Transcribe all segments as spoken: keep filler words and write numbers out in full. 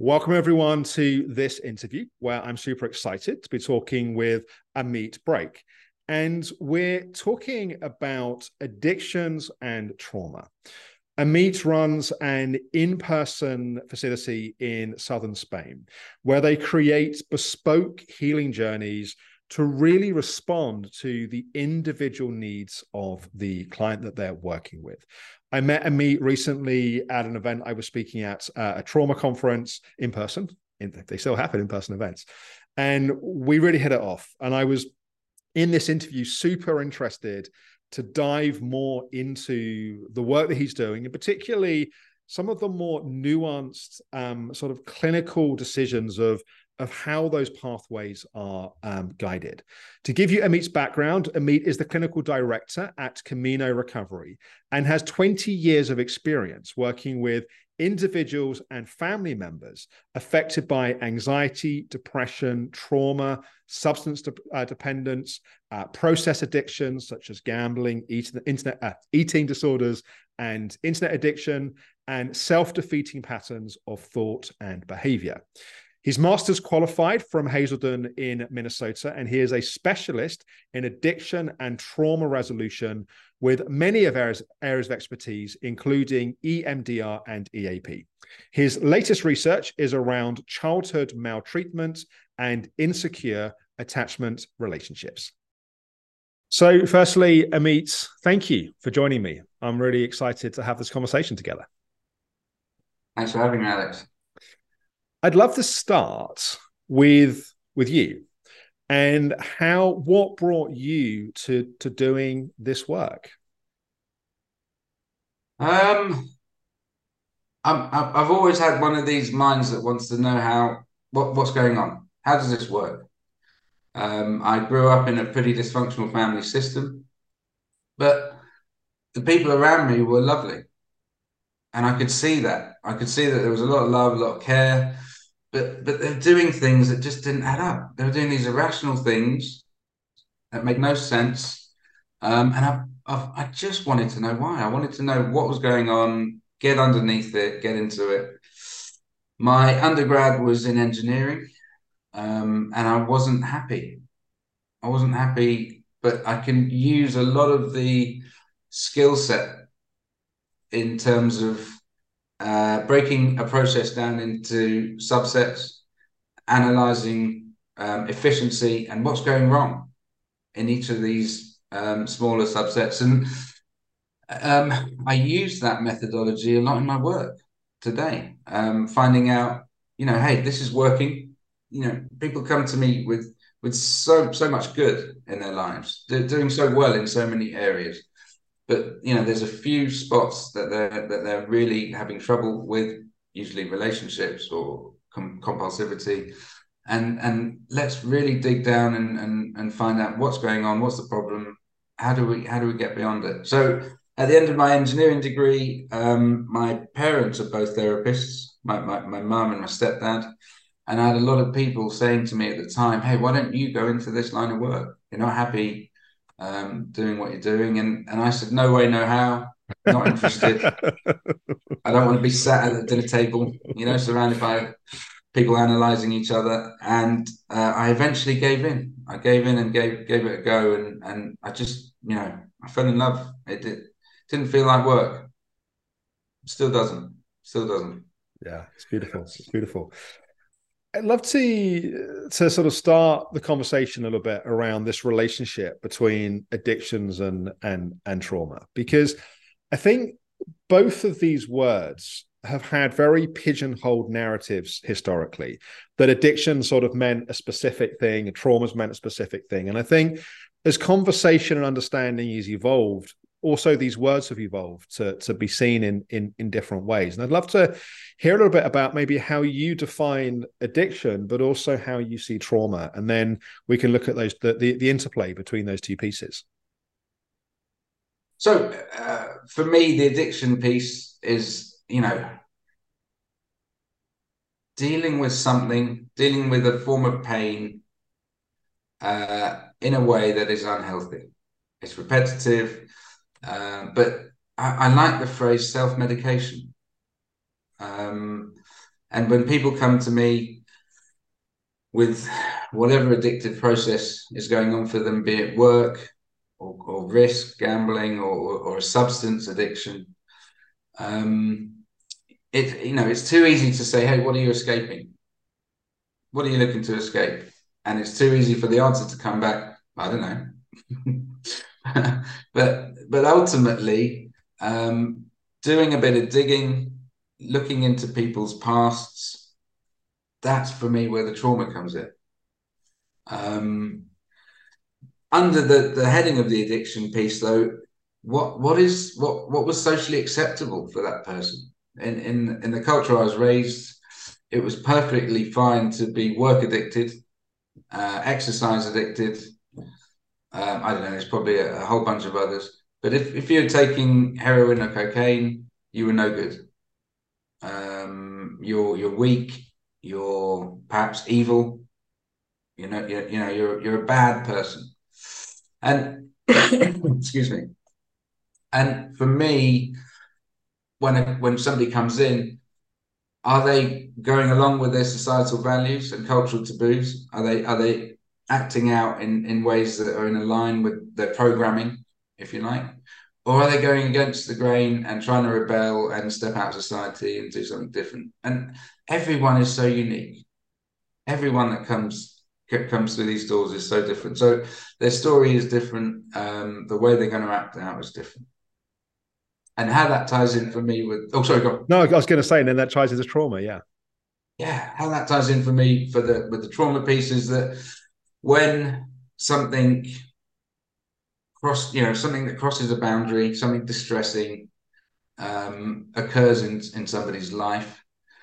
Welcome, everyone, to this interview where I'm super excited to be talking with Amit Brake. And we're talking about addictions and trauma. Amit runs an in-person facility in southern Spain where they create bespoke healing journeys to really respond to the individual needs of the client that they're working with. I met Amit recently at an event I was speaking at, uh, a trauma conference in person. In, they still happen in-person events. And we really hit it off. And I was, in this interview, super interested to dive more into the work that he's doing, and particularly some of the more nuanced um, sort of clinical decisions of of how those pathways are um, guided. To give you Amit's background, Amit is the clinical director at Camino Recovery and has twenty years of experience working with individuals and family members affected by anxiety, depression, trauma, substance de- uh, dependence, uh, process addictions such as gambling, eating, internet, uh, eating disorders, and internet addiction, and self-defeating patterns of thought and behavior. He's master's qualified from Hazelden in Minnesota, and he is a specialist in addiction and trauma resolution with many of areas, areas of expertise, including E M D R and E A P. His latest research is around childhood maltreatment and insecure attachment relationships. So firstly, Amit, thank you for joining me. I'm really excited to have this conversation together. Thanks for having me, Alex. I'd love to start with with you and how what brought you to to doing this work. Um, I'm, I've always had one of these minds that wants to know how what what's going on. How does this work? Um, I grew up in a pretty dysfunctional family system, but the people around me were lovely, and I could see that. I could see that there was a lot of love, a lot of care. But but they're doing things that just didn't add up. They were doing these irrational things that make no sense. Um, and I, I I just wanted to know why. I wanted to know what was going on, get underneath it, get into it. My undergrad was in engineering, um, and I wasn't happy. I wasn't happy, but I can use a lot of the skill set in terms of uh, breaking a process down into subsets, analyzing um, efficiency and what's going wrong in each of these um, smaller subsets. And um, I use that methodology a lot in my work today, um, finding out, you know, hey, this is working. You know, people come to me with with so so much good in their lives. They're doing so well in so many areas. But, you know, there's a few spots that they're that they're really having trouble with, usually relationships or com- compulsivity. And and let's really dig down and, and and find out what's going on, what's the problem, how do we how do we get beyond it? So at the end of my engineering degree, um, my parents are both therapists, my my my mum and my stepdad, and I had a lot of people saying to me at the time, "Hey, why don't you go into this line of work? You're not happy um, doing what you're doing," and and I said, "No way, no how, not interested. I don't want to be sat at the dinner table, you know, surrounded by people analyzing each other." And uh, I eventually gave in. I gave in and gave gave it a go, and and I just, you know, I fell in love. It did, didn't feel like work. Still doesn't. Still doesn't. Yeah, it's beautiful. It's beautiful. I'd love to to sort of start the conversation a little bit around this relationship between addictions and and and trauma, because I think both of these words have had very pigeonholed narratives historically, that addiction sort of meant a specific thing and trauma's meant a specific thing. And I think as conversation and understanding has evolved, also these words have evolved to, to be seen in, in, in different ways. And I'd love to hear a little bit about maybe how you define addiction, but also how you see trauma. And then we can look at those the, the, the interplay between those two pieces. So uh, for me, the addiction piece is, you know, dealing with something, dealing with a form of pain uh, in a way that is unhealthy. It's repetitive, uh, but I, I like the phrase self-medication. Um, And when people come to me with whatever addictive process is going on for them, be it work or, or risk, gambling, or, or a substance addiction, um, it, you know, it's too easy to say, hey, what are you escaping? What are you looking to escape? And it's too easy for the answer to come back, I don't know. but but ultimately, um, doing a bit of digging, looking into people's pasts, that's for me where the trauma comes in. Um, under the, the heading of the addiction piece, though, what what is what what was socially acceptable for that person? In in in the culture I was raised, it was perfectly fine to be work addicted, uh, exercise addicted. Um, I don't know, there's probably a, a whole bunch of others. But if, if you're taking heroin or cocaine, you were no good. Um, you're you're weak. You're perhaps evil. You know, you, you know, you're you're a bad person. And excuse me. And for me, when a, when somebody comes in, are they going along with their societal values and cultural taboos? Are they are they acting out in, in ways that are in line with their programming, if you like? Or are they going against the grain and trying to rebel and step out of society and do something different? And everyone is so unique. Everyone that comes comes through these doors is so different. So their story is different. Um, the way they're going to act out is different. And how that ties in for me with, oh, sorry, go on. No, I was going to say, and then that ties into trauma, yeah. Yeah, how that ties in for me for the with the trauma piece is that when something cross, you know, something that crosses a boundary, something distressing um, occurs in in somebody's life.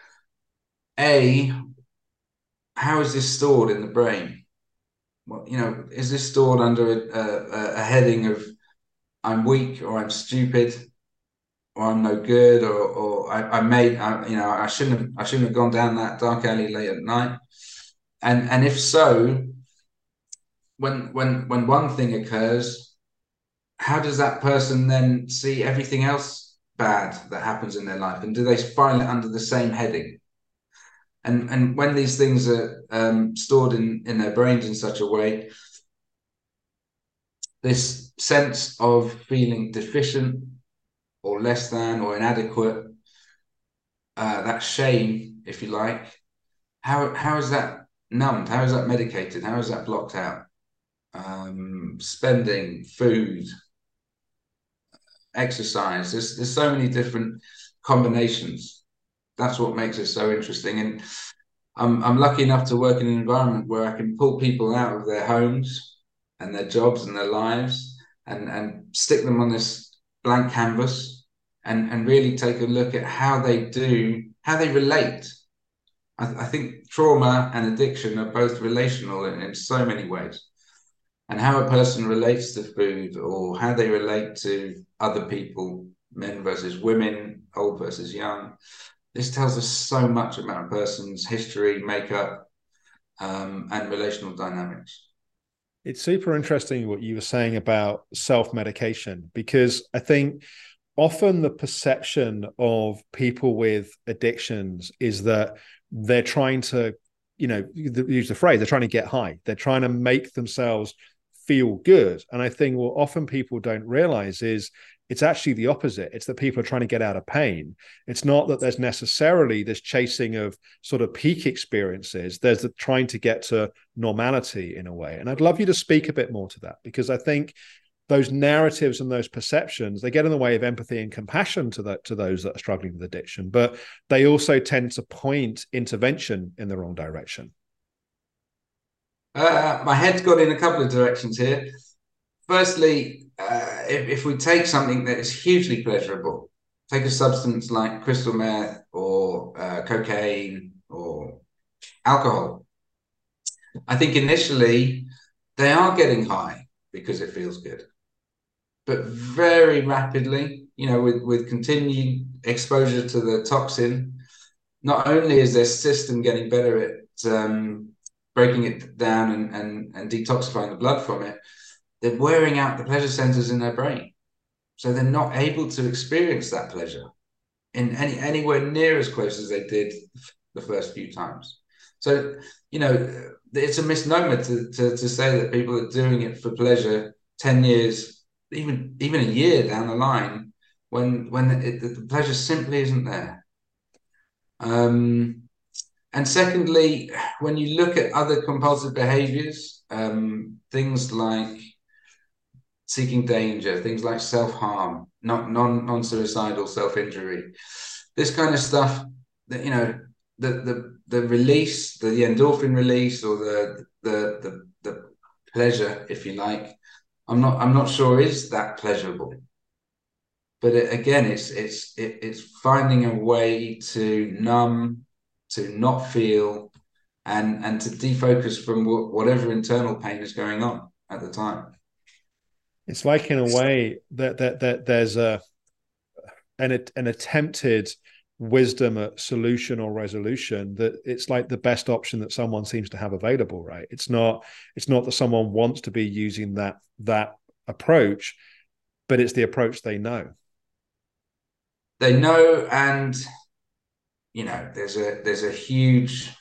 A, how is this stored in the brain? Well, you know, is this stored under a, a, a heading of I'm weak or I'm stupid or I'm no good or or I, I made I, you know I shouldn't have I shouldn't have gone down that dark alley late at night. And and if so, when when when one thing occurs, how does that person then see everything else bad that happens in their life? And do they file it under the same heading? And and when these things are um, stored in, in their brains in such a way, this sense of feeling deficient or less than or inadequate, uh, that shame, if you like, how how is that numbed? How is that medicated? How is that blocked out? Um, spending, food, exercise. There's there's so many different combinations. That's what makes it so interesting. And I'm I'm lucky enough to work in an environment where I can pull people out of their homes and their jobs and their lives and and stick them on this blank canvas and and really take a look at how they do, how they relate. I, I think trauma and addiction are both relational in, in so many ways. And how a person relates to food or how they relate to other people, men versus women, old versus young. This tells us so much about a person's history, makeup, um, and relational dynamics. It's super interesting what you were saying about self-medication, because I think often the perception of people with addictions is that they're trying to, you know, use the phrase, they're trying to get high. They're trying to make themselves feel good. And I think what often people don't realize is it's actually the opposite. It's that people are trying to get out of pain. It's not that there's necessarily this chasing of sort of peak experiences. There's the trying to get to normality in a way. And I'd love you to speak a bit more to that, because I think those narratives and those perceptions, they get in the way of empathy and compassion to that, to those that are struggling with addiction, but they also tend to point intervention in the wrong direction. Uh, my head's gone in a couple of directions here. Firstly, uh, if, if we take something that is hugely pleasurable, take a substance like crystal meth or uh, cocaine or alcohol, I think initially they are getting high because it feels good. But very rapidly, you know, with, with continued exposure to the toxin, not only is their system getting better at um, breaking it down and, and, and detoxifying the blood from it, they're wearing out the pleasure centers in their brain. So they're not able to experience that pleasure in any anywhere near as close as they did the first few times. So, you know, it's a misnomer to, to, to say that people are doing it for pleasure ten years, even even a year down the line, when when it, the pleasure simply isn't there. Um, and secondly, when you look at other compulsive behaviors, um, things like seeking danger, things like self-harm, not non non-suicidal self-injury, this kind of stuff, that, you know, the the the release, the, the endorphin release, or the the the the pleasure, if you like, I'm not I'm not sure is that pleasurable. But it, again, it's it's it, it's finding a way to numb, to not feel, and and to defocus from wh- whatever internal pain is going on at the time. It's like, in a way, that that that there's a an an attempted wisdom at solution or resolution, that it's like the best option that someone seems to have available, right? It's not it's not that someone wants to be using that that approach, but it's the approach they know. They know, and you know, there's a there's a huge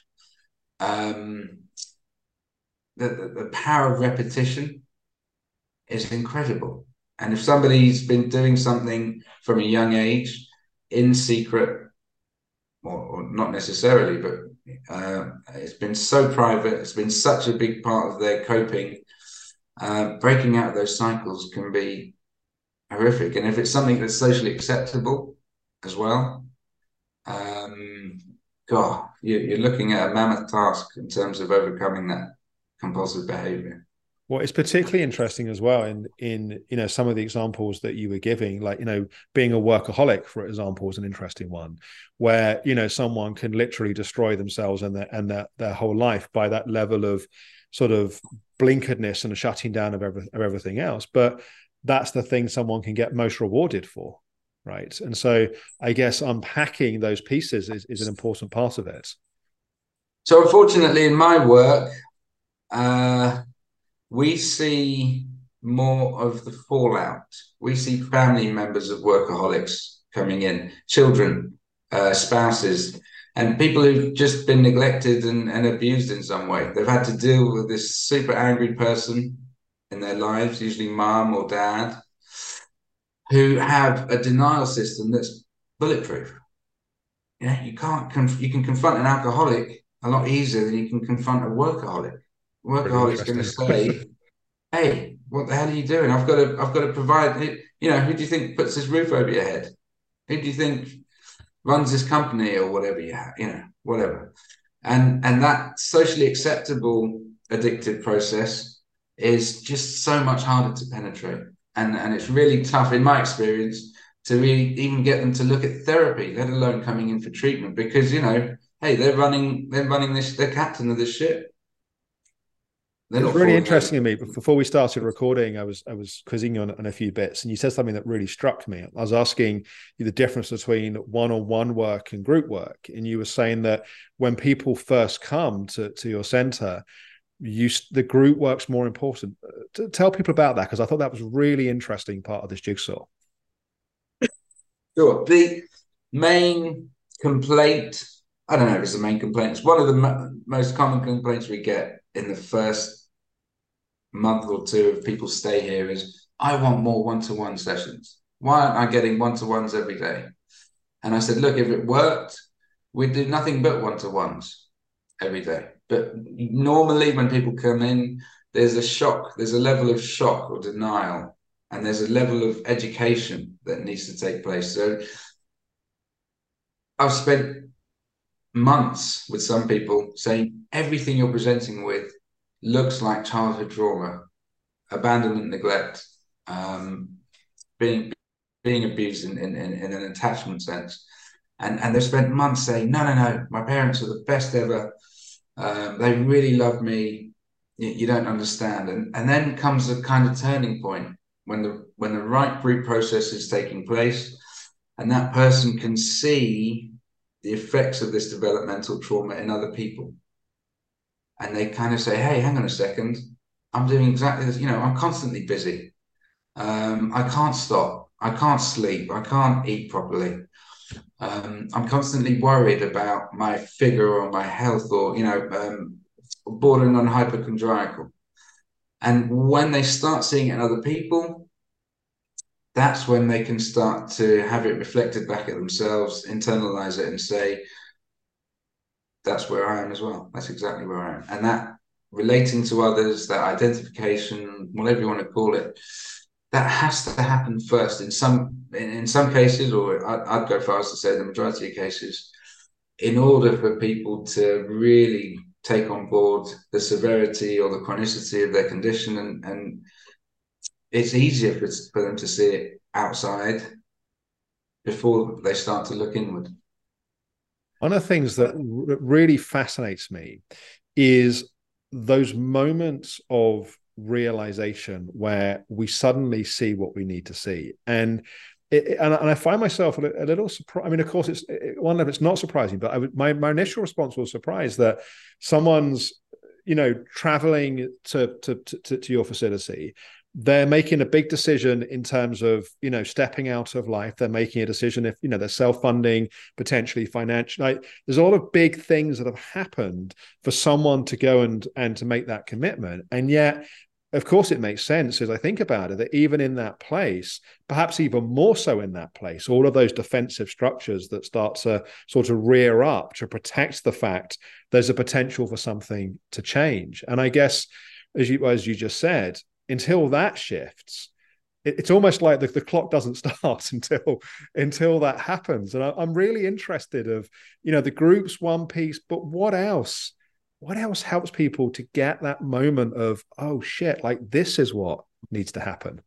um the, the, the power of repetition is incredible. And if somebody's been doing something from a young age in secret, or, or not necessarily, but uh, it's been so private, it's been such a big part of their coping, uh, breaking out of those cycles can be horrific. And if it's something that's socially acceptable as well, um, God, you, you're looking at a mammoth task in terms of overcoming that compulsive behavior. Well, it's particularly interesting as well in in you know some of the examples that you were giving, like, you know, being a workaholic, for example, is an interesting one, where, you know, someone can literally destroy themselves and their and their, their whole life by that level of sort of blinkeredness and a shutting down of, every, of everything else. But that's the thing someone can get most rewarded for, right? And so I guess unpacking those pieces is, is an important part of it. So unfortunately, in my work, uh, we see more of the fallout. We see family members of workaholics coming in, children, uh, spouses, and people who've just been neglected and, and abused in some way. They've had to deal with this super angry person in their lives, usually mom or dad, who have a denial system that's bulletproof. Yeah, you can't conf- you can confront an alcoholic a lot easier than you can confront a workaholic. Really Workaholic's going to interesting. say, "Hey, what the hell are you doing? I've got to, I've got to provide. You know, who do you think puts this roof over your head? Who do you think runs this company or whatever you have? You know, whatever." And and that socially acceptable addictive process is just so much harder to penetrate, and and it's really tough, in my experience, to really even get them to look at therapy, let alone coming in for treatment, because, you know, hey, they're running, they're running this, they're captain of this ship. They're It's not really falling interesting to over. me. Before we started recording, I was I was quizzing you on, on a few bits, and you said something that really struck me. I was asking you the difference between one-on-one work and group work, and you were saying that when people first come to to your center, you the group work's more important. To tell people about that, because I thought that was a really interesting part of this jigsaw. Sure. The main complaint, I don't know if it's the main complaint, it's one of the mo most common complaints we get in the first month or two of people stay here is, I want more one-to-one sessions. Why aren't I getting one-to-ones every day? And I said, look, if it worked, we'd do nothing but one-to-ones every day. But normally when people come in, there's a shock, there's a level of shock or denial, and there's a level of education that needs to take place. So I've spent months with some people saying everything you're presenting with looks like childhood trauma, abandonment, neglect, um, being being abused in, in, in an attachment sense. And, and they've spent months saying, no, no, no, my parents are the best ever. Um, they really love me. You, you don't understand. And, and then comes a kind of turning point when the when the right group process is taking place, and that person can see the effects of this developmental trauma in other people. And they kind of say, hey, hang on a second. I'm doing exactly this. You know, I'm constantly busy. Um, I can't stop. I can't sleep. I can't eat properly. Um, I'm constantly worried about my figure or my health, or you know, um, bordering on hypochondriacal. And when they start seeing it in other people, that's when they can start to have it reflected back at themselves, internalize it, and say, that's where I am as well. That's exactly where I am. And that relating to others, that identification, whatever you want to call it, that has to happen first. In some in some cases, or I'd go far as to say the majority of cases, in order for people to really take on board the severity or the chronicity of their condition, and, and it's easier for, for them to see it outside before they start to look inward. One of the things that r- really fascinates me is those moments of realization where we suddenly see what we need to see. And it, and, and I find myself a, a little surprised. I mean, of course, it's it, one level, it's not surprising, but I would, my, my initial response was surprised that someone's, you know, traveling to, to, to, to your facility. They're making a big decision in terms of, you know, stepping out of life. They're making a decision if, you know, they're self-funding, potentially financial. Like, there's a lot of big things that have happened for someone to go and and to make that commitment. And yet, of course, it makes sense as I think about it, that even in that place, perhaps even more so in that place, all of those defensive structures that start to sort of rear up to protect the fact there's a potential for something to change. And I guess, as you as you just said, until that shifts, it, it's almost like the, the clock doesn't start until until that happens. And I, I'm really interested of, you know, the group's one piece, but what else? What else helps people to get that moment of, oh shit, like this is what needs to happen?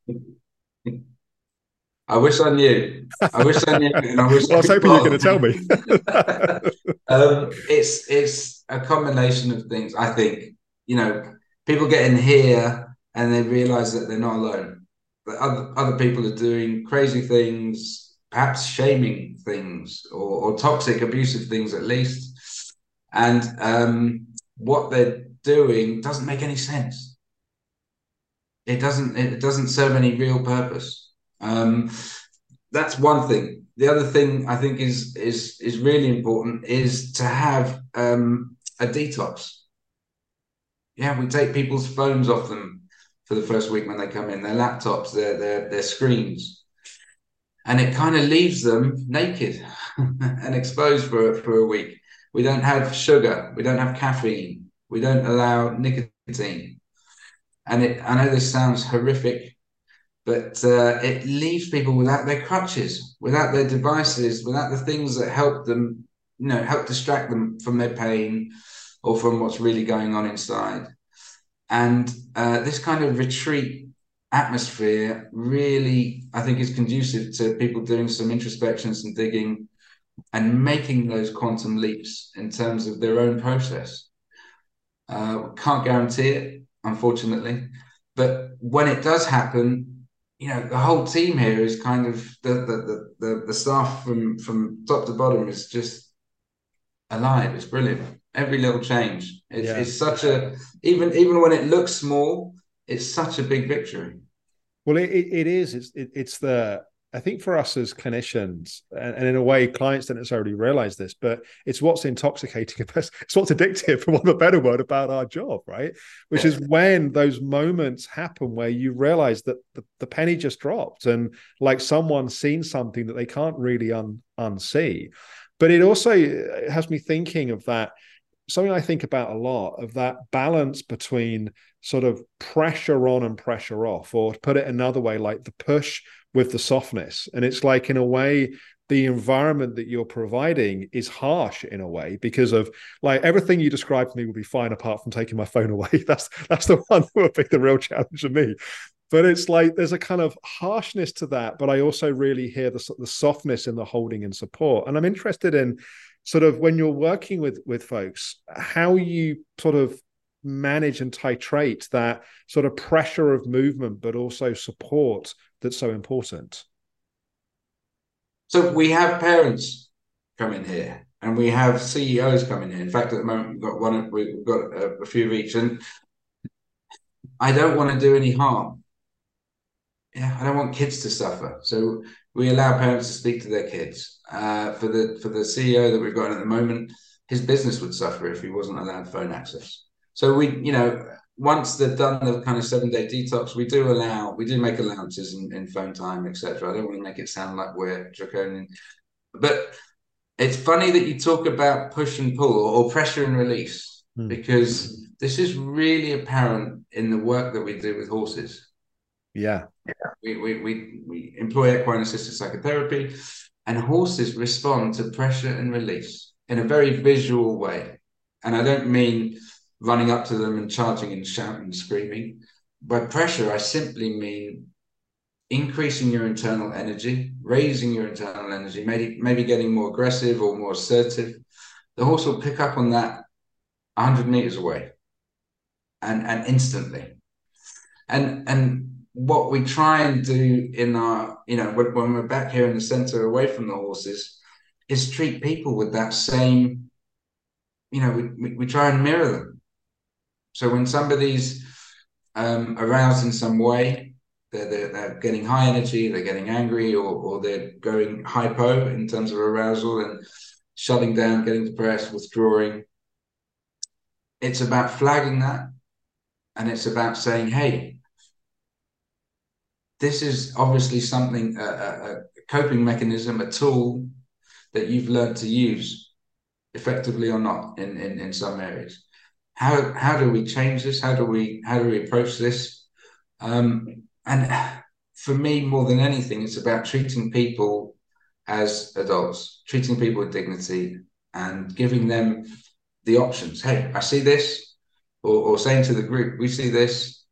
I wish I knew. I wish I knew, and I wish Well, I I was could hoping you were going follow. to tell me. um, it's it's a combination of things. I think, you know, people get in here and they realize that they're not alone. That other other people are doing crazy things, perhaps shaming things, or, or toxic, abusive things at least, and um, what they're doing doesn't make any sense. It doesn't. It doesn't serve any real purpose. Um, that's one thing. The other thing I think is is is really important is to have um, a detox. Yeah, we take people's phones off them for the first week when they come in, their laptops, their their their screens, and it kind of leaves them naked and exposed for for a week. We don't have sugar, we don't have caffeine, we don't allow nicotine, and it. I know this sounds horrific, but uh, it leaves people without their crutches, without their devices, without the things that help them, you know, help distract them from their pain or from what's really going on inside. And uh, this kind of retreat atmosphere really, I think, is conducive to people doing some introspection, some digging, and making those quantum leaps in terms of their own process. Uh, can't guarantee it, unfortunately, but when it does happen, you know, the whole team here is kind of the the the, the staff from from top to bottom is just alive. It's brilliant. Every little change. It's Yeah. it's such a even even when it looks small, it's such a big victory. Well, it, it is. It's it, it's the I think for us as clinicians, and, and in a way, clients don't necessarily realize this, but it's what's intoxicating. It's what's addictive, for want of a better word, about our job, right? Which is when those moments happen where you realize that the, the penny just dropped, and like someone's seen something that they can't really un, unsee. But it also has me thinking of that, something I think about a lot, of that balance between sort of pressure on and pressure off, or to put it another way, like the push with the softness. And it's like, in a way, the environment that you're providing is harsh in a way, because of like everything you described to me would be fine apart from taking my phone away. That's that's the one that would be the real challenge for me. But it's like there's a kind of harshness to that, but I also really hear the, the softness in the holding and support. And I'm interested in sort of, when you're working with with folks, how you sort of manage and titrate that sort of pressure of movement, but also support that's so important. So we have parents coming here, and we have C E Os coming here. In fact, at the moment we've got one, we've got a, a few of each, and I don't want to do any harm. Yeah, I don't want kids to suffer. So we allow parents to speak to their kids. Uh, for the for the C E O that we've got at the moment, his business would suffer if he wasn't allowed phone access. So we, you know, once they've done the kind of seven day detox, we do allow, we do make allowances in, in phone time, et cetera. I don't want to make it sound like we're draconian, but it's funny that you talk about push and pull or, or pressure and release, hmm. because this is really apparent in the work that we do with horses. Yeah. We, we, we, we employ equine assisted psychotherapy, and horses respond to pressure and release in a very visual way. And I don't mean running up to them and charging and shouting and screaming. By pressure, I simply mean increasing your internal energy, raising your internal energy, maybe, maybe getting more aggressive or more assertive. The horse will pick up on that one hundred meters away and, and instantly. And, and what we try and do in our, you know, when, when we're back here in the center away from the horses, is treat people with that same, you know, we, we, we try and mirror them. So when somebody's um, aroused in some way, they're, they're, they're getting high energy, they're getting angry, or, or they're going hypo in terms of arousal and shutting down, getting depressed, withdrawing. It's about flagging that. And it's about saying, hey, this is obviously something, a, a, a coping mechanism, a tool that you've learned to use effectively or not in, in, in some areas. How how do we change this? How do we how do we approach this? Um, and for me, more than anything, it's about treating people as adults, treating people with dignity, and giving them the options. Hey, I see this, or, or saying to the group, we see this.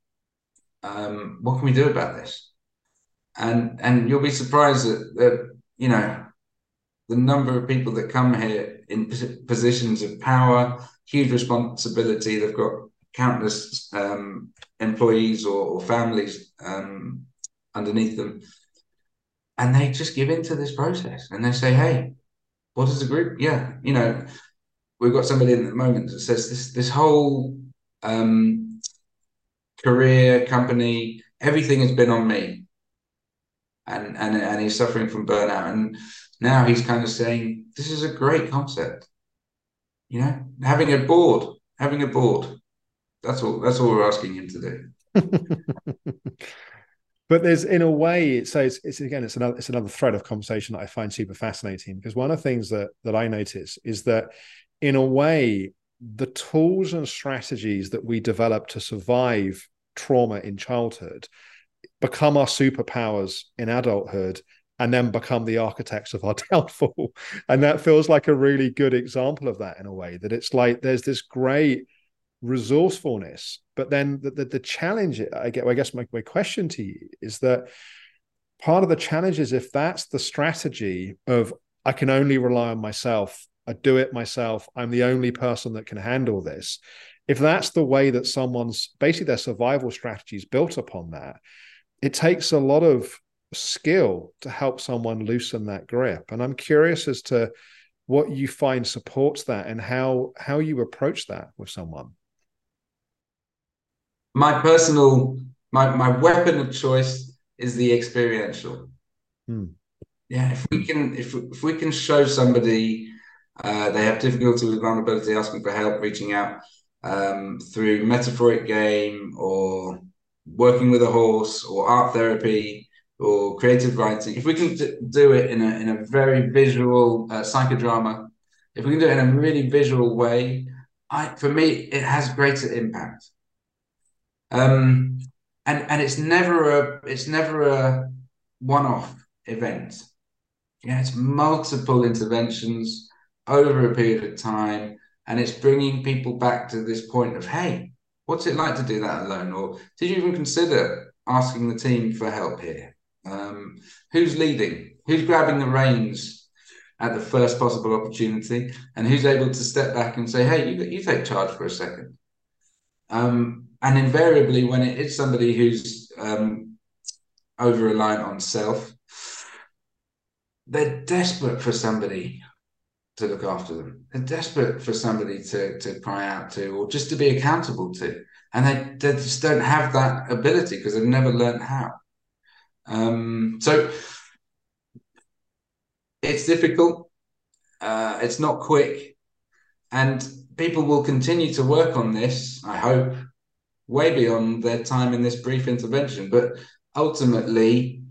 Um, what can we do about this? And and you'll be surprised that, that you know the number of people that come here in positions of power, huge responsibility. They've got countless um, employees or, or families um, underneath them. And they just give into this process and they say, hey, what is the group? Yeah, you know, we've got somebody in the moment that says this, this whole um, career, company, everything has been on me. And, and, and he's suffering from burnout. And now he's kind of saying, this is a great concept. You know, having a board, having a board. That's all. That's all we're asking him to do. But there's, in a way, it says it's, it's again, it's another, it's another thread of conversation that I find super fascinating, because one of the things that that I notice is that, in a way, the tools and strategies that we develop to survive trauma in childhood become our superpowers in adulthood, and then become the architects of our downfall. And that feels like a really good example of that, in a way, that it's like there's this great resourcefulness, but then the, the, the challenge, I get, I guess my, my question to you is that part of the challenge is, if that's the strategy of, I can only rely on myself, I do it myself, I'm the only person that can handle this. If that's the way that someone's, basically their survival strategy is built upon that, it takes a lot of skill to help someone loosen that grip. And I'm curious as to what you find supports that, and how how you approach that with someone. My personal, my, my weapon of choice is the experiential. Hmm. Yeah, if we can, if, if we can show somebody uh, they have difficulty with vulnerability, asking for help, reaching out um, through metaphoric game or working with a horse or art therapy or creative writing, if we can do it in a in a very visual uh, psychodrama, if we can do it in a really visual way, I, for me, it has greater impact. Um, and and it's never a it's never a one-off event. Yeah, it's multiple interventions over a period of time, and it's bringing people back to this point of, hey, what's it like to do that alone? Or did you even consider asking the team for help here? Um, who's leading? Who's grabbing the reins at the first possible opportunity? And who's able to step back and say, hey, you, you take charge for a second? Um, and invariably, when it is somebody who's um, over-reliant on self, they're desperate for somebody to look after them. They're desperate for somebody to, to cry out to, or just to be accountable to. And they, they just don't have that ability because they've never learned how. Um, so it's difficult. Uh, it's not quick, and people will continue to work on this, I hope, way beyond their time in this brief intervention. But ultimately,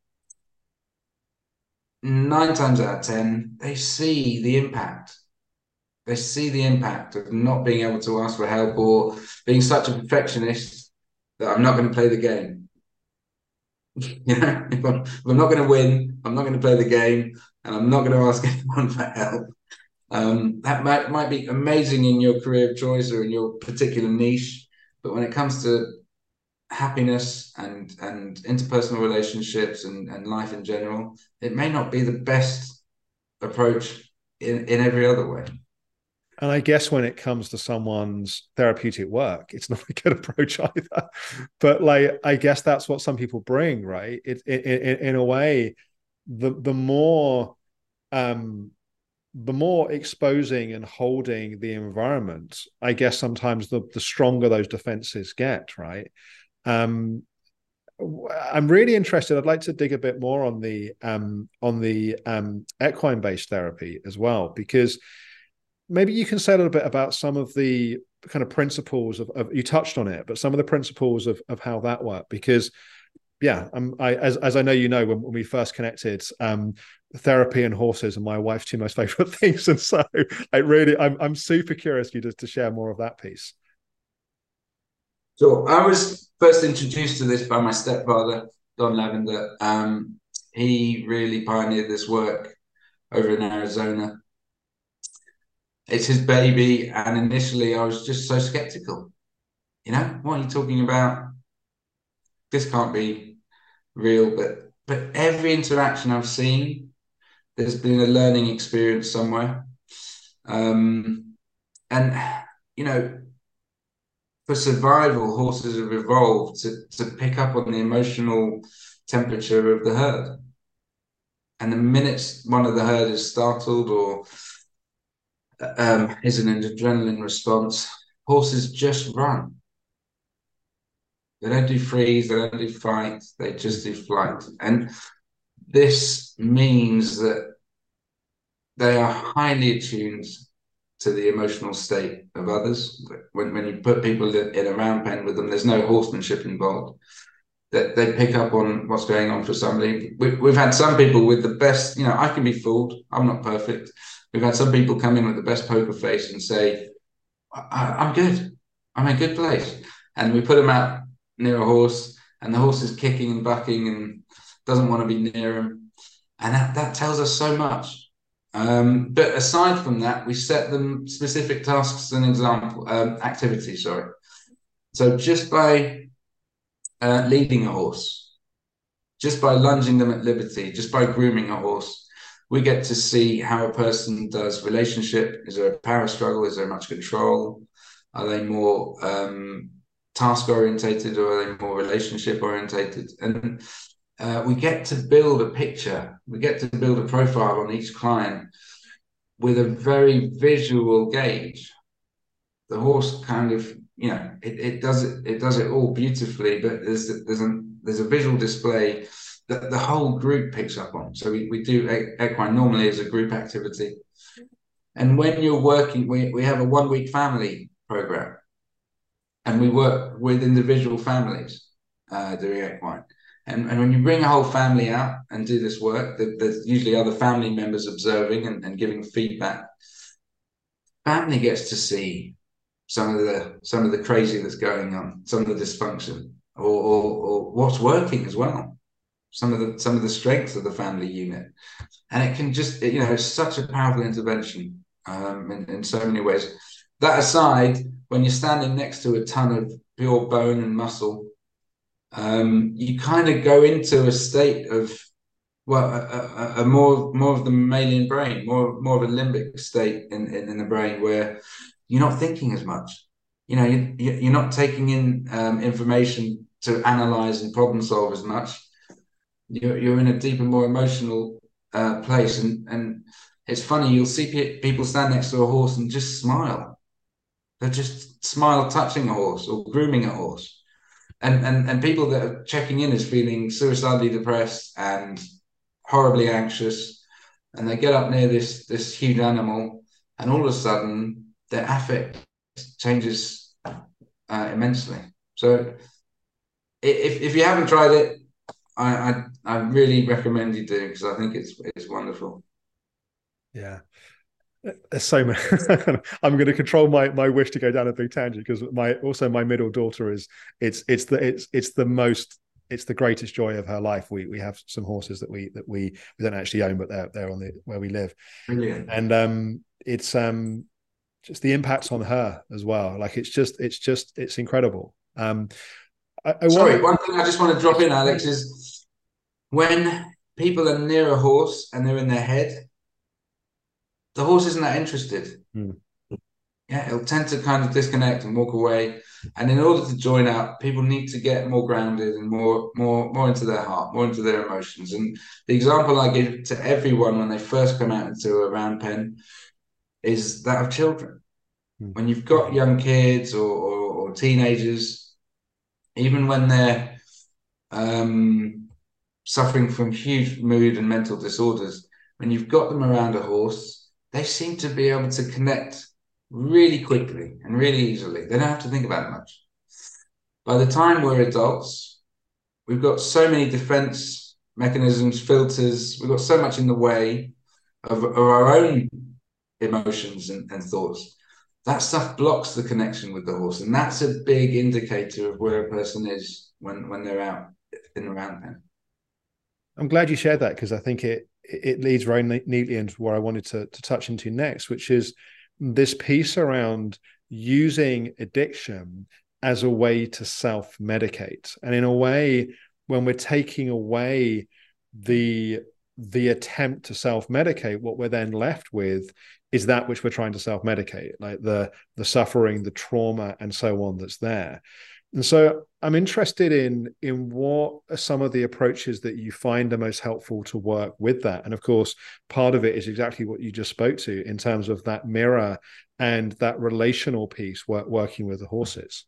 nine times out of ten, they see the impact. They see the impact of not being able to ask for help, or being such a perfectionist that I'm not going to play the game. You know, if I'm, if I'm not going to win, I'm not going to play the game, and I'm not going to ask anyone for help. Um, that might, might be amazing in your career of choice or in your particular niche, but when it comes to happiness and and interpersonal relationships and, and life in general, it may not be the best approach in, in every other way. And I guess when it comes to someone's therapeutic work, it's not a good approach either. But like, I guess that's what some people bring, right? It, it, it in a way, the the more um, the more exposing and holding the environment, I guess sometimes the the stronger those defenses get, right? Um, I'm really interested. I'd like to dig a bit more on the um, on the um, equine based therapy as well, because maybe you can say a little bit about some of the kind of principles of, of you touched on it, but some of the principles of, of how that worked. Because yeah, um, I, as, as I know, you know, when, when we first connected, um, therapy and horses are my wife's two most favorite things. And so I really, I'm, I'm super curious you to, to share more of that piece. So I was first introduced to this by my stepfather, Don Lavender. Um, he really pioneered this work over in Arizona. It's his baby, and initially I was just so skeptical. You know, what are you talking about? This can't be real. But but every interaction I've seen, there's been a learning experience somewhere. Um, and you know, for survival, horses have evolved to, to pick up on the emotional temperature of the herd. And the minute one of the herd is startled or um, is an adrenaline response, horses just run. They don't do freeze, they don't do fight, they just do flight. And this means that they are highly attuned to the emotional state of others. When, when you put people in a round pen with them, there's no horsemanship involved. That they pick up on what's going on for somebody. We, we've had some people with the best, you know, I can be fooled. I'm not perfect. We've had some people come in with the best poker face and say, I, I'm good. I'm in a good place. And we put them out near a horse, and the horse is kicking and bucking and doesn't want to be near him. And that, that tells us so much. Um, but aside from that, we set them specific tasks and example um, activities, sorry. So just by uh, leading a horse, just by lunging them at liberty, just by grooming a horse, we get to see how a person does relationship. Is there a power struggle? Is there much control? Are they more um, task orientated, or are they more relationship orientated? And uh, we get to build a picture. We get to build a profile on each client with a very visual gauge. The horse kind of, you know, it, it does it it does it all beautifully, but there's there's a there's a visual display that the whole group picks up on. So we, we do equine normally as a group activity. And when you're working, we, we have a one week family program, and we work with individual families uh, doing equine. And, and when you bring a whole family out and do this work, there's usually other family members observing and, and giving feedback. Family gets to see some of the some of the crazy that's going on, some of the dysfunction, or, or, or what's working as well. Some of the some of the strengths of the family unit, and it can just, you know, it's such a powerful intervention um, in, in so many ways. That aside, when you're standing next to a ton of pure bone and muscle, um, you kind of go into a state of, well, a, a, a more more of the mammalian brain, more more of a limbic state in, in, in the brain, where you're not thinking as much. You know, you, you're not taking in um, information to analyze and problem solve as much. You're, you're in a deeper, more emotional uh, place. And, and it's funny, you'll see people stand next to a horse and just smile. They'll just smile touching a horse or grooming a horse. And, and, and people that are checking in as feeling suicidally depressed and horribly anxious, and they get up near this this huge animal, and all of a sudden their affect changes uh, immensely. So if if you haven't tried it, I I, I really recommend you do, because I think it's it's wonderful. Yeah. There's so many. I'm going to control my my wish to go down a big tangent, because my also my middle daughter is it's it's the it's it's the most it's the greatest joy of her life. We we have some horses that we that we we don't actually own, but they're they're on the where we live, Brilliant. and um it's um just the impacts on her as well. Like it's just it's just it's incredible. Um, I, I want Sorry, one thing I just want to drop in, Alex, is when people are near a horse and they're in their head, the horse isn't that interested. Hmm. Yeah, it'll tend to kind of disconnect and walk away. And in order to join up, people need to get more grounded and more, more, more into their heart, more into their emotions. And the example I give to everyone when they first come out into a round pen is that of children. Hmm. When you've got young kids or, or, or teenagers, even when they're um, suffering from huge mood and mental disorders, when you've got them around a horse, they seem to be able to connect really quickly and really easily. They don't have to think about it much. By the time we're adults, we've got so many defense mechanisms, filters, we've got so much in the way of, of our own emotions and, and thoughts. That stuff blocks the connection with the horse. And that's a big indicator of where a person is when, when they're out in the round pen. I'm glad you shared that, because I think it it leads very neatly into where I wanted to, to touch into next, which is this piece around using addiction as a way to self-medicate. And in a way, when we're taking away the the attempt to self-medicate, what we're then left with is that which we're trying to self-medicate, like the the suffering, the trauma, and so on that's there. And so I'm interested in in what are some of the approaches that you find are most helpful to work with that. And of course, part of it is exactly what you just spoke to in terms of that mirror and that relational piece, work, working with the horses.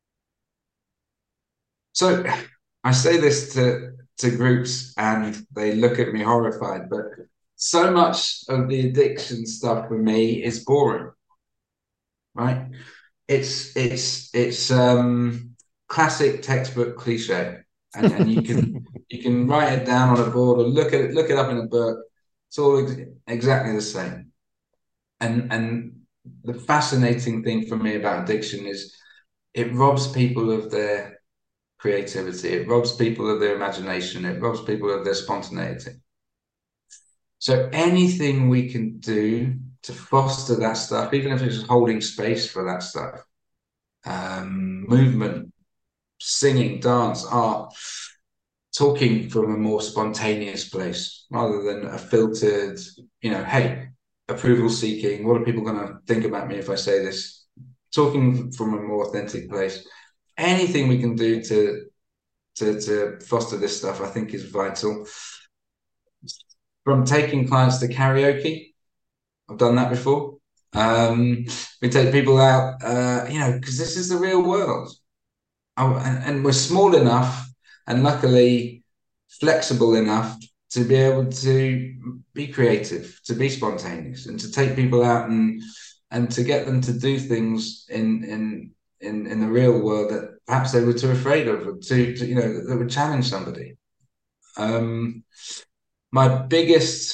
So I say this to, to groups and they look at me horrified, but so much of the addiction stuff for me is boring, right? It's it's it's um classic textbook cliche, and and you can you can write it down on a board or look at it look it up in a book. It's all ex exactly the same. And and the fascinating thing for me about addiction is it robs people of their creativity. It robs people of their imagination. It robs people of their spontaneity. So anything we can do to foster that stuff, even if it's holding space for that stuff, um, movement, singing, dance, art, talking from a more spontaneous place rather than a filtered, you know, hey, approval seeking. What are people going to think about me if I say this? Talking from a more authentic place. Anything we can do to to to foster this stuff, I think, is vital. From taking clients to karaoke, I've done that before. Um, we take people out, uh, you know, because this is the real world. Oh, and, and we're small enough and luckily flexible enough to be able to be creative, to be spontaneous, and to take people out and and to get them to do things in in in, in the real world that perhaps they were too afraid of, or to, to you know, that would challenge somebody. Um, my biggest,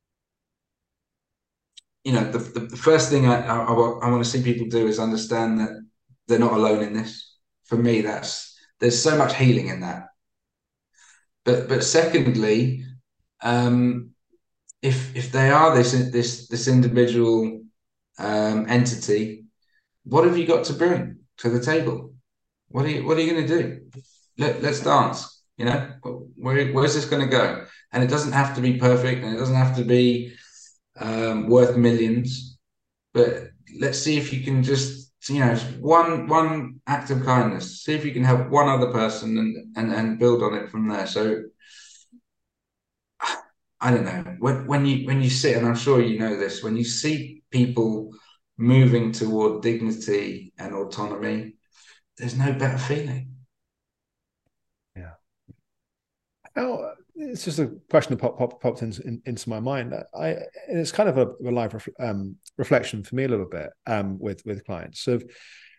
you know, the, the, the first thing I, I, I want to see people do is understand that they're not alone in this. For me, that's there's so much healing in that. But but secondly, um, if if they are this this this individual um, entity, what have you got to bring to the table? What are you what are you going to do? Let, let's dance. You know, where where's this going to go? And it doesn't have to be perfect, and it doesn't have to be um, worth millions. But let's see if you can just, you know, one one act of kindness. See if you can help one other person and and and build on it from there. So I don't know, when when you when you sit, and I'm sure you know this, when you see people moving toward dignity and autonomy, there's no better feeling. Yeah. How it's just a question that pop, pop, popped into, in, into my mind. I, and it's kind of a, a live ref, um, reflection for me a little bit um, with with clients of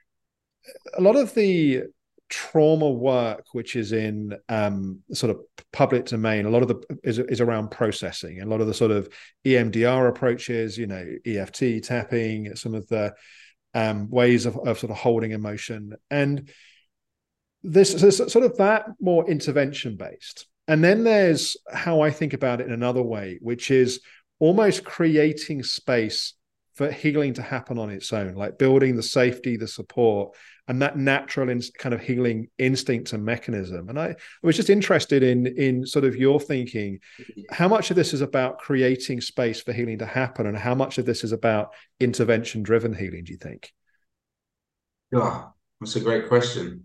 a lot of the trauma work, which is in um, sort of public domain. A lot of the is, is around processing, and a lot of the sort of E M D R approaches, you know, E F T tapping, some of the um, ways of, of sort of holding emotion, and this is sort of that more intervention based. And then there's how I think about it in another way, which is almost creating space for healing to happen on its own, like building the safety, the support, and that natural in, kind of healing instinct and mechanism. And I, I was just interested in, in sort of your thinking, how much of this is about creating space for healing to happen, and how much of this is about intervention-driven healing, do you think? Yeah, that's a great question.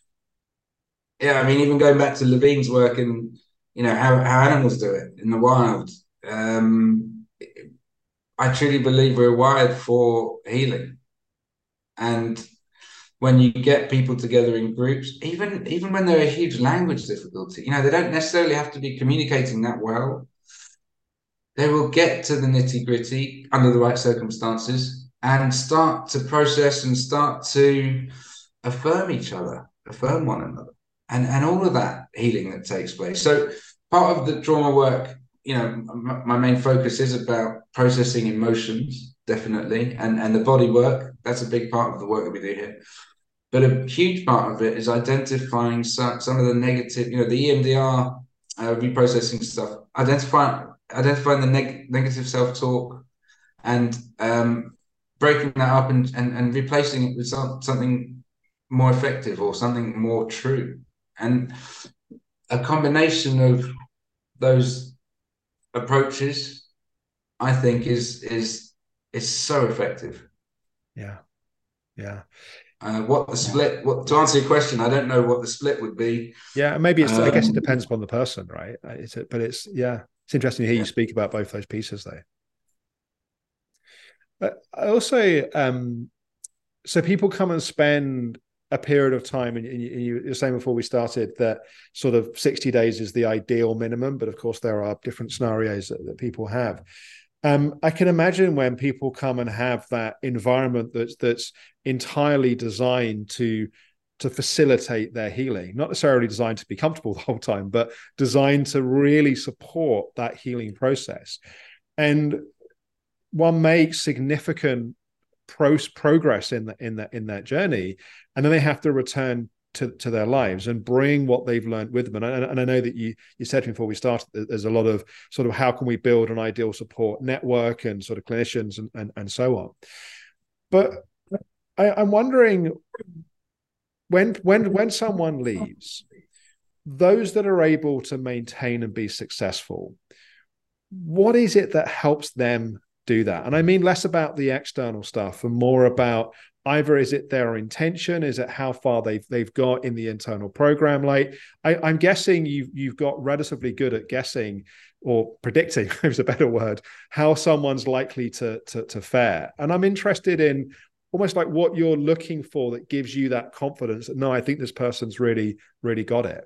Yeah, I mean, even going back to Levine's work and, you know, how, how animals do it in the wild, um, I truly believe we're wired for healing. And when you get people together in groups, even even when there are huge language difficulty, you know, they don't necessarily have to be communicating that well. They will get to the nitty gritty under the right circumstances and start to process and start to affirm each other, affirm one another, and and all of that healing that takes place. So part of the trauma work, you know, my, my main focus is about processing emotions, definitely, and and the body work. That's a big part of the work that we do here. But a huge part of it is identifying some, some of the negative, you know, the E M D R uh, reprocessing stuff, identifying identifying the neg- negative self-talk, and um, breaking that up and, and, and replacing it with some, something more effective or something more true. And a combination of those approaches, I think, is is is so effective. Yeah, yeah. Uh, what the split? What to answer your question? I don't know what the split would be. Yeah, maybe it's. Um, I guess it Um, depends upon the person, right? It's, but it's yeah, it's interesting to hear yeah. you speak about both those pieces, though. But I also, um, so people come and spend a period of time, and you, you were saying before we started that sort of sixty days is the ideal minimum, but of course there are different scenarios that, that people have. Um, I can imagine when people come and have that environment that's that's entirely designed to to facilitate their healing, not necessarily designed to be comfortable the whole time, but designed to really support that healing process. And one makes significant pro- progress in the, in that in that journey, and then they have to return to, to their lives and bring what they've learned with them. And I, and I know that you you said before we started that there's a lot of sort of how can we build an ideal support network and sort of clinicians and and, and so on. But I, I'm wondering when when when someone leaves, those that are able to maintain and be successful, what is it that helps them do that? And I mean less about the external stuff and more about either is it their intention, is it how far they've they've got in the internal program? Like I, I'm guessing you've you've got relatively good at guessing or predicting, is a better word, how someone's likely to, to to fare. And I'm interested in almost like what you're looking for that gives you that confidence that no, I think this person's really, really got it.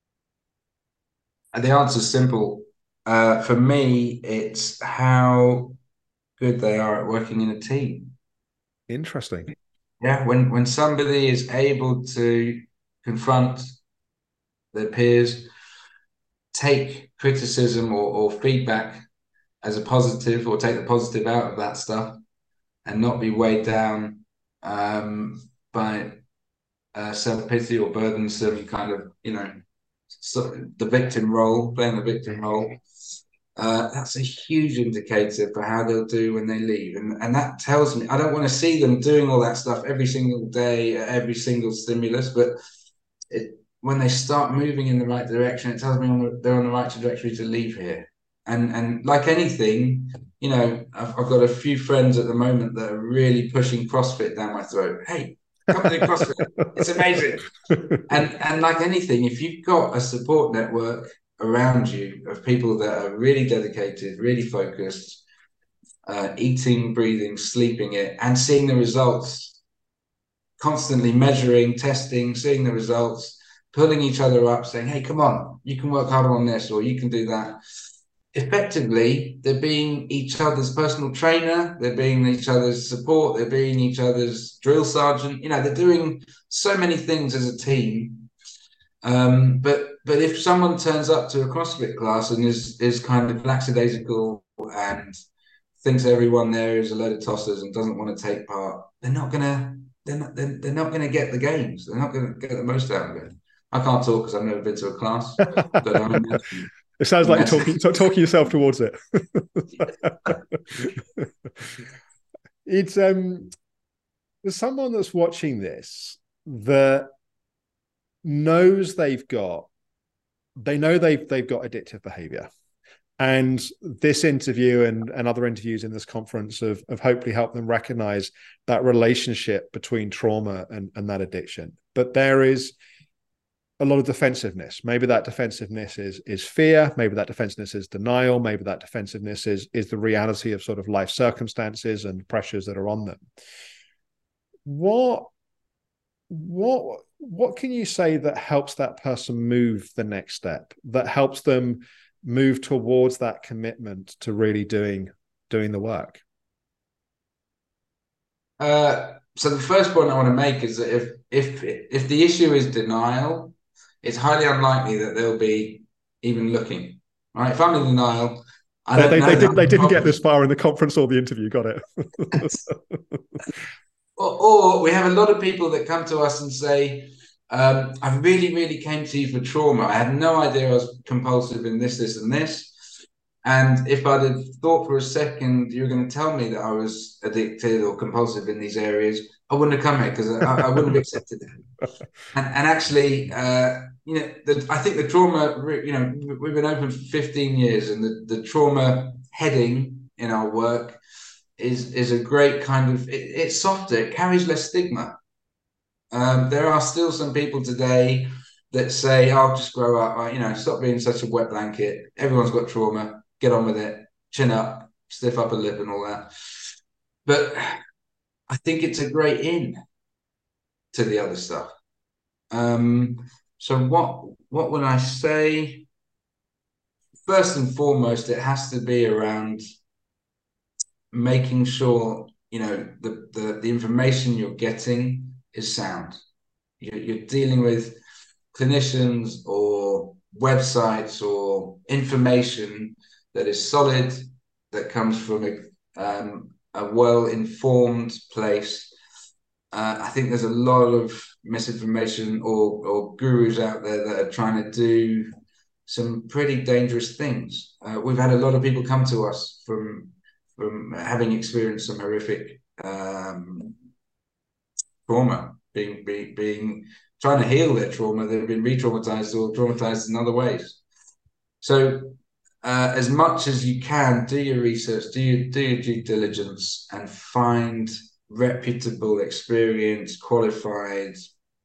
And the answer's simple. Uh, for me, it's how good they are at working in a team. Interesting. Yeah, when when somebody is able to confront their peers, take criticism or, or feedback as a positive, or take the positive out of that stuff, and not be weighed down um, by uh, self-pity or burdensome kind of, you know, so the victim role, playing the victim role. Uh, that's a huge indicator for how they'll do when they leave. And, and that tells me, I don't want to see them doing all that stuff every single day, every single stimulus, but it, when they start moving in the right direction, it tells me on the, they're on the right trajectory to leave here. And and like anything, you know, I've, I've got a few friends at the moment that are really pushing CrossFit down my throat. Hey, come do CrossFit. It's amazing. And and like anything, if you've got a support network around you of people that are really dedicated, really focused, uh, eating, breathing, sleeping it, and seeing the results, constantly measuring, testing, seeing the results, pulling each other up, saying, hey, come on, you can work harder on this, or you can do that. Effectively, they're being each other's personal trainer, they're being each other's support, they're being each other's drill sergeant. You know, they're doing so many things as a team. Um, but but if someone turns up to a CrossFit class and is is kind of lackadaisical and thinks everyone there is a load of tossers and doesn't want to take part, they're not gonna they're not they're, they're not gonna get the games. They're not gonna get the most out of it. I can't talk because I've never been to a class, but I imagine. It sounds like you're talking talking yourself towards it. It's um, there's someone that's watching this that knows they've got, they know they've they've got addictive behavior, and this interview and, and other interviews in this conference have, have hopefully helped them recognize that relationship between trauma and, and that addiction. But there is a lot of defensiveness. Maybe that defensiveness is is fear. Maybe that defensiveness is denial. Maybe that defensiveness is is the reality of sort of life circumstances and pressures that are on them. What what what can you say that helps that person move the next step? That helps them move towards that commitment to really doing doing the work? Uh, so the first point I want to make is that if if if the issue is denial, it's highly unlikely that they'll be even looking. Right? If I'm in denial, I don't they, know they, did, they didn't problem. get this far in the conference or the interview. Got it. or, or we have a lot of people that come to us and say, um, I really, really came to you for trauma. I had no idea I was compulsive in this, this, and this. And if I'd have thought for a second you were going to tell me that I was addicted or compulsive in these areas, I wouldn't have come here because I, I wouldn't have accepted it. And, and actually, uh, you know, the, I think the trauma, you know, we've been open for fifteen years, and the, the trauma heading in our work is is a great kind of, it, it's softer, it carries less stigma. Um, there are still some people today that say, "I'll just grow up, you know, stop being such a wet blanket. Everyone's got trauma. Get on with it. Chin up, stiff upper lip, and all that." But I think it's a great in to the other stuff. Um, so what what would I say? First and foremost, it has to be around making sure, you know, the the, the information you're getting is sound. You're, you're dealing with clinicians or websites or information that is solid, that comes from a, um, a well-informed place. Uh, I think there's a lot of misinformation or, or gurus out there that are trying to do some pretty dangerous things. Uh, we've had a lot of people come to us from, from having experienced some horrific um, trauma, being, being, being trying to heal their trauma. They've been re-traumatized or traumatized in other ways. So uh, as much as you can, do your research, do your, do your due diligence, and find reputable, experienced, qualified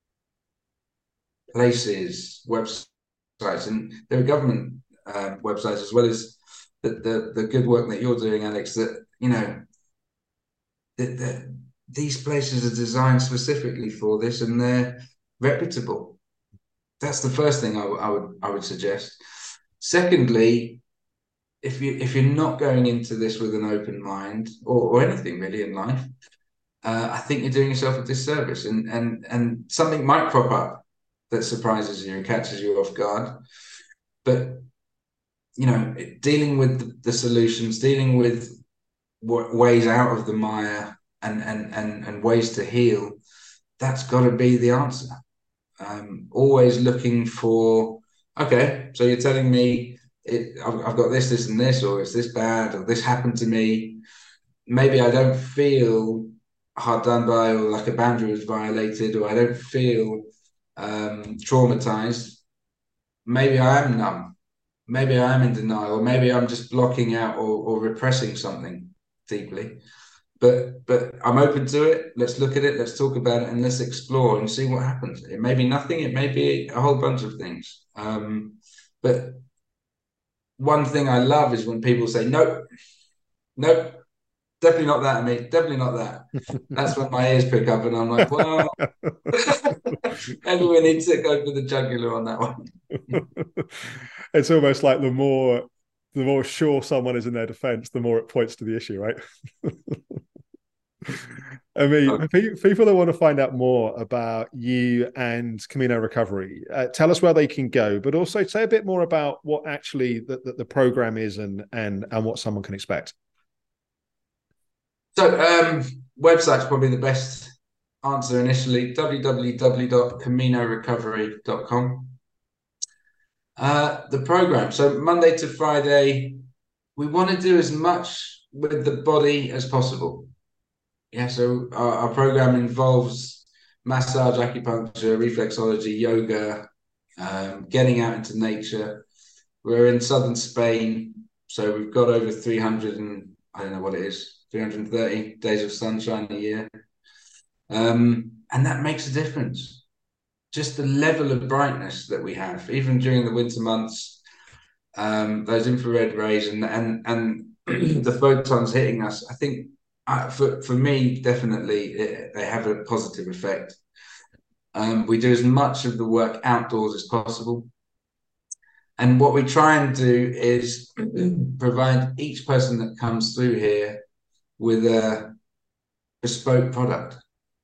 places, websites, and there are government uh, websites as well as the, the, the good work that you're doing, Alex, that, you know, that, that these places are designed specifically for this, and they're reputable. That's the first thing I, I would I would suggest. Secondly, if you if you're not going into this with an open mind, or, or anything really in life, uh, I think you're doing yourself a disservice, and and and something might crop up that surprises you and catches you off guard. But you know, dealing with the, the solutions, dealing with what ways out of the mire, and and and and ways to heal, that's got to be the answer. Um, always looking for, okay, so you're telling me it, I've, I've got this, this, and this, or it's this bad, or this happened to me. Maybe I don't feel hard done by, or like a boundary was violated, or I don't feel um, traumatized. Maybe I am numb. Maybe I am in denial, or maybe I'm just blocking out or, or repressing something deeply. But but I'm open to it. Let's look at it. Let's talk about it, and let's explore and see what happens. It may be nothing. It may be a whole bunch of things. Um, but one thing I love is when people say, "Nope, nope, definitely not that, mate. Definitely not that. That's when my ears pick up, and I'm like, well, maybe we need to go for the jugular on that one. It's almost like the more the more sure someone is in their defense, the more it points to the issue, right? I mean, people that want to find out more about you and Camino Recovery, uh, tell us where they can go, but also say a bit more about what actually the, the, the program is and and and what someone can expect. So, um, website's probably the best answer initially. w w w dot camino recovery dot com. Uh, the program. So Monday to Friday, we want to do as much with the body as possible. Yeah, so our, our program involves massage, acupuncture, reflexology, yoga, um, getting out into nature. We're in southern Spain, so we've got over three hundred and I don't know what it is, three hundred thirty days of sunshine a year. Um, and that makes a difference. Just the level of brightness that we have, even during the winter months, um, those infrared rays and and and the photons hitting us, I think uh, for, for me, definitely, it, they have a positive effect. Um, we do as much of the work outdoors as possible. And what we try and do is provide each person that comes through here with a bespoke product.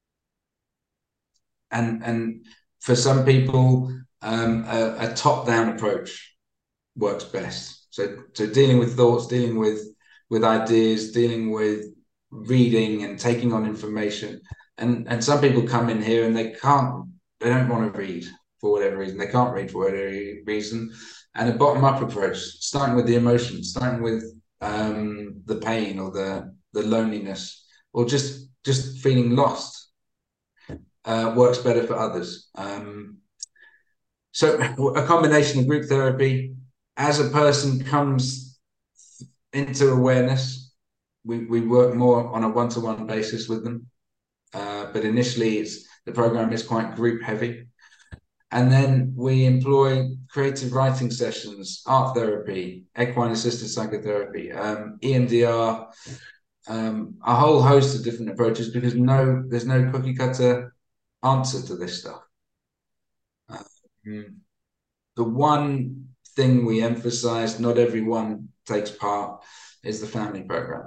And, and for some people, um, a, a top-down approach works best. So, so dealing with thoughts, dealing with, with ideas, dealing with reading and taking on information. And, and some people come in here and they can't, they don't want to read for whatever reason. They can't read for whatever reason. And a bottom-up approach, starting with the emotions, starting with um, the pain or the, the loneliness, or just, just feeling lost, uh, works better for others. Um, so a combination of group therapy, as a person comes into awareness, we, we work more on a one-to-one basis with them. Uh, but initially, it's, the program is quite group heavy. And then we employ creative writing sessions, art therapy, equine assisted psychotherapy, um, E M D R, um, a whole host of different approaches, because no, there's no cookie cutter answer to this stuff. Um, the one thing we emphasize, not everyone takes part, is the family program.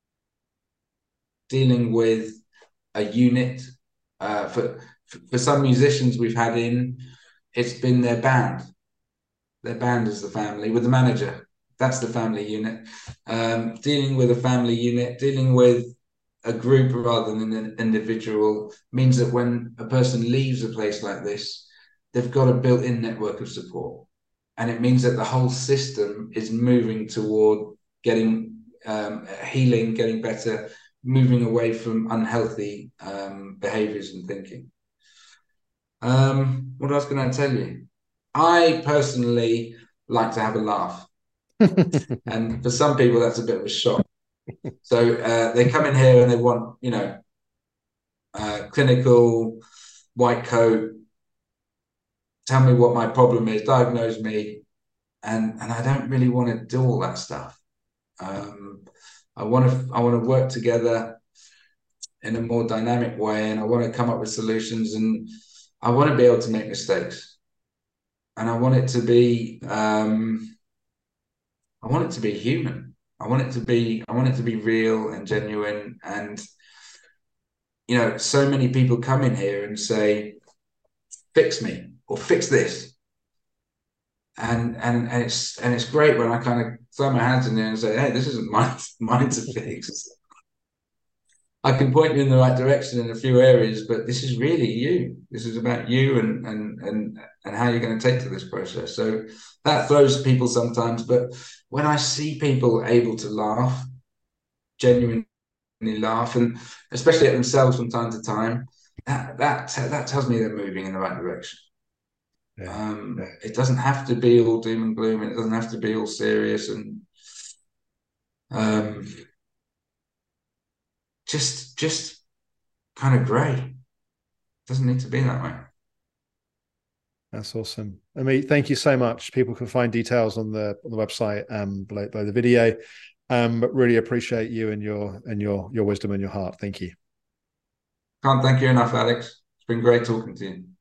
Dealing with a unit, uh, for, for some musicians we've had in, it's been their band. Their band is the family with the manager. That's the family unit. Um, dealing with a family unit, dealing with a group rather than an individual, means that when a person leaves a place like this, they've got a built-in network of support. And it means that the whole system is moving toward getting um, healing, getting better, moving away from unhealthy um, behaviors and thinking. Um, what else can I tell you? I personally like to have a laugh. And for some people, that's a bit of a shock. So uh, they come in here and they want, you know, uh, clinical, white coat, tell me what my problem is, diagnose me. And, and I don't really want to do all that stuff. Um, I want to I want to work together in a more dynamic way, and I want to come up with solutions, and I want to be able to make mistakes. And I want it to be, um, I want it to be human. I want it to be, I want it to be real and genuine. And, you know, so many people come in here and say, fix me or fix this. And, and, and it's, and it's great when I kind of throw my hands in there and say, hey, this isn't mine, mine to fix. I can point you in the right direction in a few areas, but this is really you. This is about you and and and and how you're going to take to this process. So that throws people sometimes, but when I see people able to laugh, genuinely laugh, and especially at themselves from time to time, that that that tells me they're moving in the right direction. Yeah. Um, it doesn't have to be all doom and gloom, and it doesn't have to be all serious and um. Just, just kind of grey. Doesn't need to be that way. That's awesome. Amit, thank you so much. People can find details on the on the website um, below, below the video. Um, but really appreciate you and your and your your wisdom and your heart. Thank you. Can't thank you enough, Alex. It's been great talking to you.